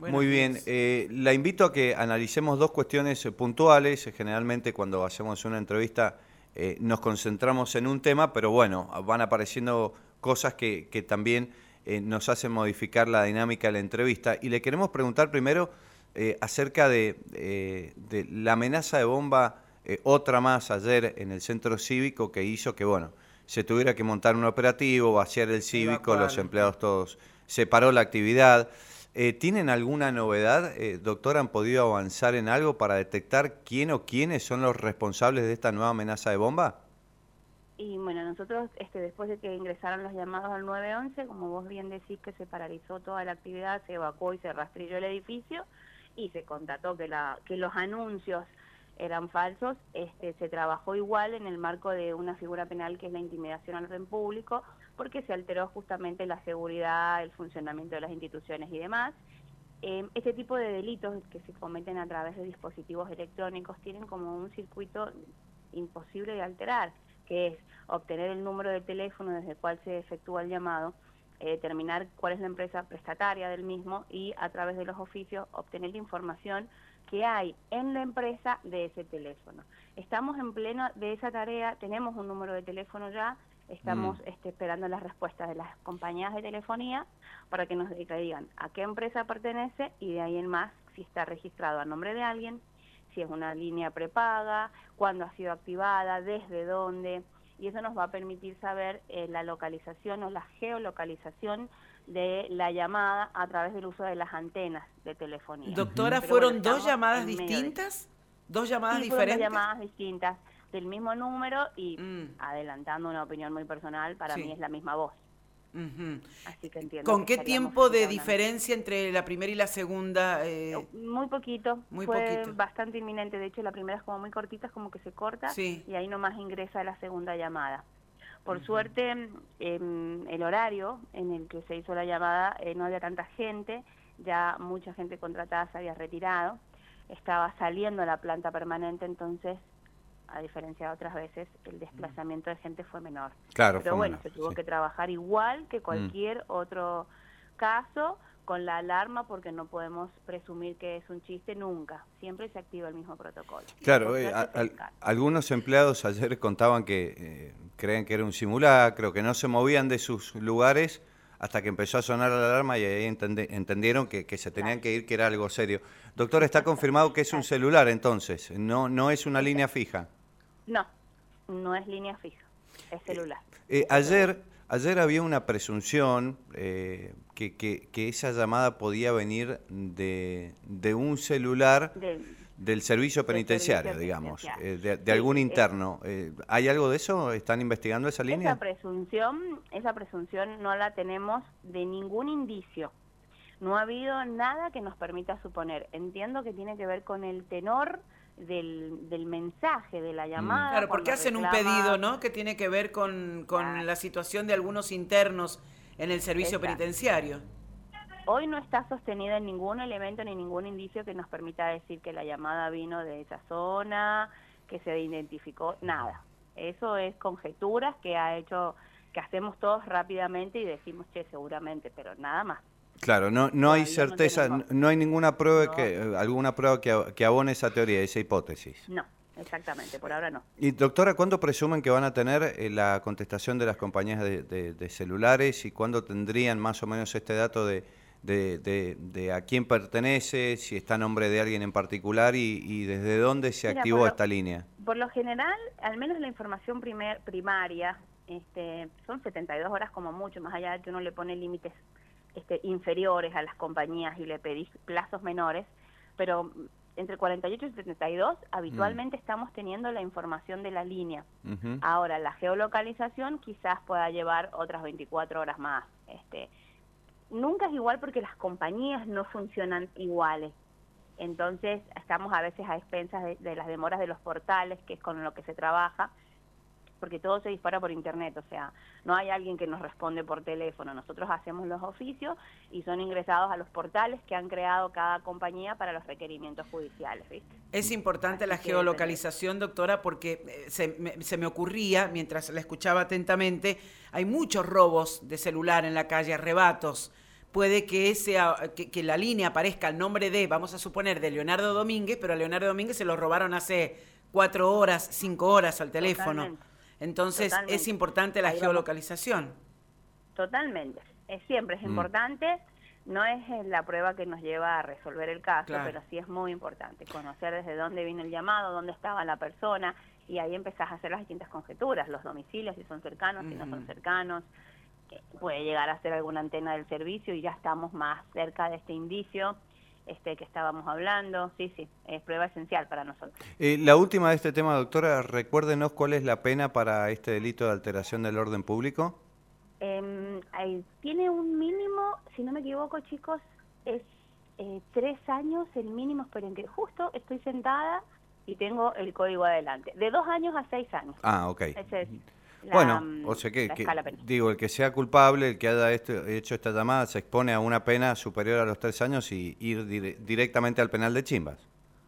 Muy bien. La invito a que analicemos dos cuestiones puntuales. Generalmente cuando hacemos una entrevista nos concentramos en un tema, pero bueno, van apareciendo cosas que también nos hacen modificar la dinámica de la entrevista. Y le queremos preguntar primero acerca de la amenaza de bomba, otra más ayer en el centro cívico, que hizo que, bueno, se tuviera que montar un operativo, vaciar el cívico, Evacuar. los empleados todos, se paró la actividad. ¿Tienen alguna novedad, doctor? ¿Han podido avanzar en algo para detectar quién o quiénes son los responsables de esta nueva amenaza de bomba? Y bueno, nosotros después de que ingresaron los llamados al 911, como vos bien decís que se paralizó toda la actividad, se evacuó y se rastrilló el edificio y se constató que los anuncios eran falsos, se trabajó igual en el marco de una figura penal que es la intimidación al orden público, porque se alteró justamente la seguridad, el funcionamiento de las instituciones y demás. Este tipo de delitos que se cometen a través de dispositivos electrónicos tienen como un circuito imposible de alterar, que es obtener el número de teléfono desde el cual se efectúa el llamado, determinar cuál es la empresa prestataria del mismo y a través de los oficios obtener la información que hay en la empresa de ese teléfono. Estamos en pleno de esa tarea, tenemos un número de teléfono ya, estamos esperando las respuestas de las compañías de telefonía para que nos digan a qué empresa pertenece y de ahí en más si está registrado a nombre de alguien, si es una línea prepaga, cuándo ha sido activada, desde dónde, y eso nos va a permitir saber la localización o la geolocalización de la llamada a través del uso de las antenas de telefonía. Doctora, Pero ¿fueron bueno, dos llamadas en medio distintas? ¿Dos llamadas Sí, diferentes? fueron dos llamadas distintas del mismo número y adelantando una opinión muy personal, para mí es la misma voz. Así que entiendo. ¿Con que qué estaríamos tiempo de hablando. diferencia entre la primera y la segunda? Muy poquito, Muy fue poquito. bastante inminente. De hecho, la primera es como muy cortita, es como que se corta y ahí nomás ingresa la segunda llamada. Por suerte, el horario en el que se hizo la llamada no había tanta gente, ya mucha gente contratada se había retirado, estaba saliendo a la planta permanente, entonces, a diferencia de otras veces, el desplazamiento de gente fue menor. Claro, pero bueno, menor, se tuvo que trabajar igual que cualquier otro caso, con la alarma, porque no podemos presumir que es un chiste nunca. Siempre se activa el mismo protocolo. Claro, algunos empleados ayer contaban que creen que era un simulacro, que no se movían de sus lugares hasta que empezó a sonar la alarma y ahí entendieron que se tenían que ir, que era algo serio. Doctor, ¿está confirmado que es un celular entonces? ¿No es una línea fija? No, no es línea fija, es celular. Ayer había una presunción que esa llamada podía venir de un celular del servicio penitenciario, digamos, de algún interno. ¿Hay algo de eso? ¿Están investigando esa línea? Esa presunción no la tenemos de ningún indicio. No ha habido nada que nos permita suponer. Entiendo que tiene que ver con el tenor del mensaje, de la llamada. Claro, porque hacen un pedido, ¿no? Que tiene que ver con la situación de algunos internos en el servicio penitenciario. Hoy no está sostenido en ningún elemento ni ningún indicio que nos permita decir que la llamada vino de esa zona, que se identificó, nada. Eso es conjeturas que hacemos todos rápidamente y decimos, seguramente, pero nada más. Claro, no hay certeza, no hay ninguna prueba alguna prueba que abone esa teoría, esa hipótesis. No, exactamente, por ahora no. Y doctora, ¿cuándo presumen que van a tener la contestación de las compañías de celulares y cuándo tendrían más o menos este dato de a quién pertenece, si está a nombre de alguien en particular y desde dónde se activó esta línea? Por lo general, al menos la información primaria, son 72 horas como mucho, más allá de que uno le pone límites inferiores a las compañías y le pedís plazos menores, pero entre 48 y 72 habitualmente estamos teniendo la información de la línea. Ahora, la geolocalización quizás pueda llevar otras 24 horas más. Nunca es igual porque las compañías no funcionan iguales. Entonces, estamos a veces a expensas de las demoras de los portales, que es con lo que se trabaja, porque todo se dispara por internet, o sea, no hay alguien que nos responde por teléfono. Nosotros hacemos los oficios y son ingresados a los portales que han creado cada compañía para los requerimientos judiciales, ¿viste? Es importante la geolocalización, doctora, porque se me ocurría, mientras la escuchaba atentamente, hay muchos robos de celular en la calle, arrebatos, puede que que la línea aparezca el nombre de, vamos a suponer, de Leonardo Domínguez, pero a Leonardo Domínguez se lo robaron hace 4 horas, 5 horas al teléfono. Totalmente. Entonces Totalmente. es importante la geolocalización. Totalmente. Siempre es importante. No es la prueba que nos lleva a resolver el caso, Claro. pero sí es muy importante conocer desde dónde vino el llamado, dónde estaba la persona, y ahí empezás a hacer las distintas conjeturas, los domicilios, si son cercanos, si no son cercanos. Puede llegar a ser alguna antena del servicio y ya estamos más cerca de este indicio que estábamos hablando. Sí, es prueba esencial para nosotros. La última de este tema, doctora, recuérdenos cuál es la pena para este delito de alteración del orden público. Tiene un mínimo, si no me equivoco, chicos, es 3 años el mínimo. Esperen que justo estoy sentada y tengo el código adelante. De 2 años a 6 años. Ah, ok. Ese es Bueno, o sea que escala penal. digo, el que sea culpable, el que haya hecho esta llamada, se expone a una pena superior a los 3 años y ir directamente al penal de Chimbas.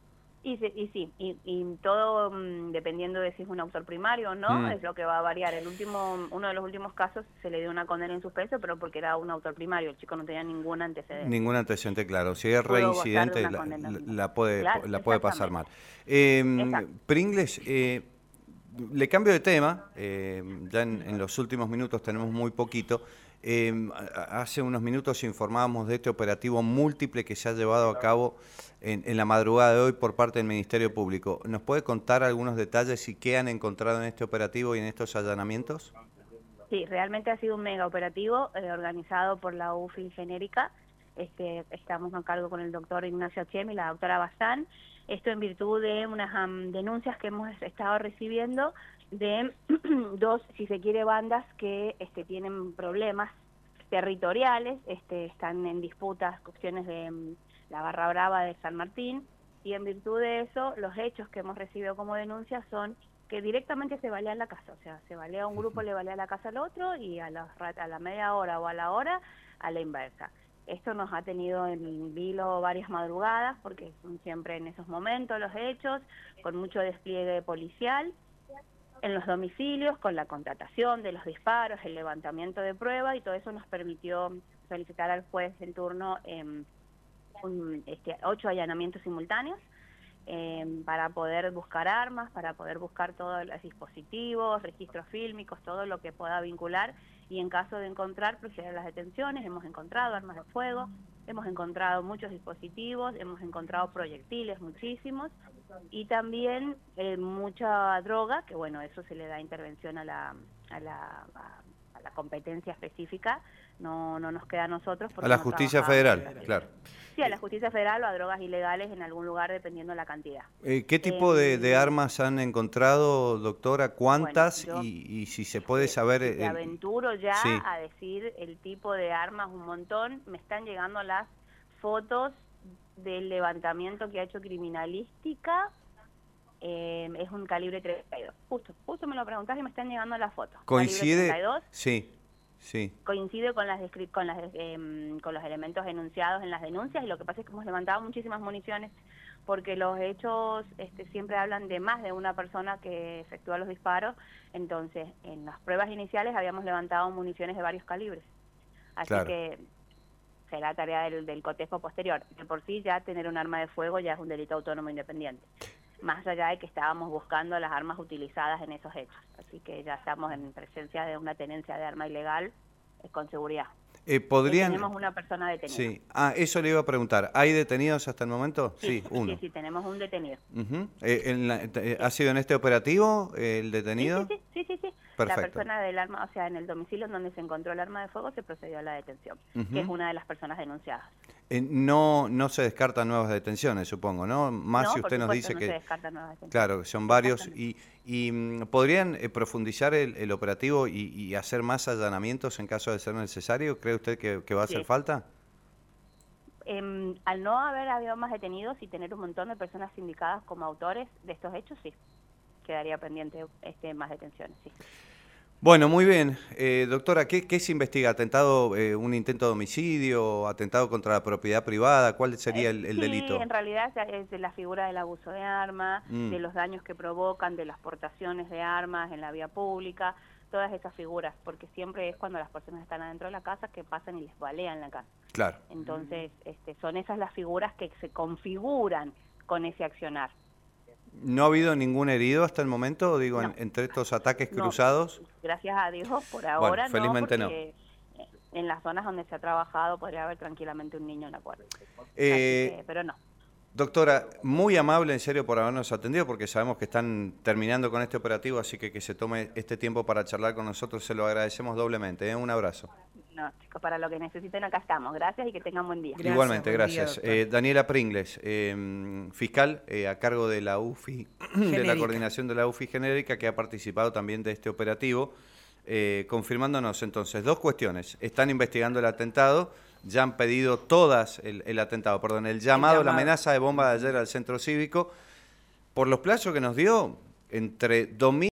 Y todo dependiendo de si es un autor primario o no, es lo que va a variar. Uno de los últimos casos se le dio una condena en suspenso, pero porque era un autor primario, el chico no tenía ningún antecedente. Ningún antecedente, claro. Si es Pudo reincidente, gozar de una condena. la puede pasar mal. Exacto. Pringles, le cambio de tema, ya en los últimos minutos tenemos muy poquito. Hace unos minutos informábamos de este operativo múltiple que se ha llevado a cabo en la madrugada de hoy por parte del Ministerio Público. ¿Nos puede contar algunos detalles y qué han encontrado en este operativo y en estos allanamientos? Sí, realmente ha sido un mega operativo organizado por la UFI Genérica. Estamos a cargo con el doctor Ignacio Achemi y la doctora Bazán. Esto en virtud de unas denuncias que hemos estado recibiendo de 2, si se quiere, bandas que tienen problemas territoriales, están en disputas, cuestiones de la Barra Brava de San Martín, y en virtud de eso, los hechos que hemos recibido como denuncias son que directamente se balea la casa, o sea, se balea un grupo, le balea la casa al otro, y a la media hora o a la hora, a la inversa. Esto nos ha tenido en vilo varias madrugadas, porque son siempre en esos momentos los hechos, con mucho despliegue policial, en los domicilios, con la contratación de los disparos, el levantamiento de prueba, y todo eso nos permitió solicitar al juez en turno 8 allanamientos simultáneos para poder buscar armas, para poder buscar todos los dispositivos, registros fílmicos, todo lo que pueda vincular, y en caso de encontrar, proceder a las detenciones. Hemos encontrado armas de fuego, hemos encontrado muchos dispositivos, hemos encontrado proyectiles, muchísimos, y también mucha droga, que bueno, eso se le da intervención a la competencia específica, no nos queda a nosotros. A la Justicia Federal, claro. Sí, a la Justicia Federal o a drogas ilegales en algún lugar, dependiendo de la cantidad. ¿Qué tipo de armas han encontrado, doctora? ¿Cuántas? Bueno, y si se puede saber... Me aventuro ya a decir el tipo de armas, un montón. Me están llegando las fotos del levantamiento que ha hecho Criminalística. Es un calibre 32. Justo me lo preguntás y me están llegando las fotos. ¿Coincide? Calibre 32. Sí. Coincide con los elementos enunciados en las denuncias, y lo que pasa es que hemos levantado muchísimas municiones, porque los hechos siempre hablan de más de una persona que efectúa los disparos. Entonces, en las pruebas iniciales habíamos levantado municiones de varios calibres. Así que será tarea del cotejo posterior. De por sí, ya tener un arma de fuego ya es un delito autónomo independiente, más allá de que estábamos buscando las armas utilizadas en esos hechos. Así que ya estamos en presencia de una tenencia de arma ilegal con seguridad. Tenemos una persona detenida. Sí. Eso le iba a preguntar. ¿Hay detenidos hasta el momento? Sí, uno. Sí, tenemos un detenido. ¿Ha sido en este operativo el detenido? Sí. Perfecto. La persona del arma, o sea, en el domicilio en donde se encontró el arma de fuego, se procedió a la detención, que es una de las personas denunciadas. No se descartan nuevas detenciones, supongo, ¿no? Más si usted nos dice no que... se descartan nuevas detenciones. Claro, son varios. ¿Y podrían profundizar el operativo y hacer más allanamientos en caso de ser necesario? ¿Cree usted que va a hacer falta? Al no habido más detenidos y tener un montón de personas sindicadas como autores de estos hechos, sí, quedaría pendiente más detenciones, sí. Bueno, muy bien. Doctora, ¿qué se investiga? ¿Atentado, un intento de homicidio, atentado contra la propiedad privada? ¿Cuál sería el delito? Sí, en realidad es de la figura del abuso de arma, de los daños que provocan, de las portaciones de armas en la vía pública. todas esas figuras, porque siempre es cuando las personas están adentro de la casa que pasan y les balean la casa. Claro. Entonces, son esas las figuras que se configuran con ese accionar. ¿No ha habido ningún herido hasta el momento, digo, No. entre estos ataques No, cruzados? gracias a Dios, por ahora felizmente no, porque en las zonas donde se ha trabajado podría haber tranquilamente un niño en la puerta. Pero no. Doctora, muy amable en serio por habernos atendido, porque sabemos que están terminando con este operativo, así que se tome este tiempo para charlar con nosotros, se lo agradecemos doblemente. Un abrazo. No, chicos, para lo que necesiten acá estamos. Gracias y que tengan buen día. Gracias, Igualmente, buen día, gracias. doctor. Daniela Pringles, fiscal a cargo de la UFI, de la Genérica. coordinación de la UFI genérica, que ha participado también de este operativo, confirmándonos entonces dos cuestiones. Están investigando el atentado, ya han pedido todas el llamado, la amenaza de bomba de ayer al centro cívico. Por los plazos que nos dio, entre 2000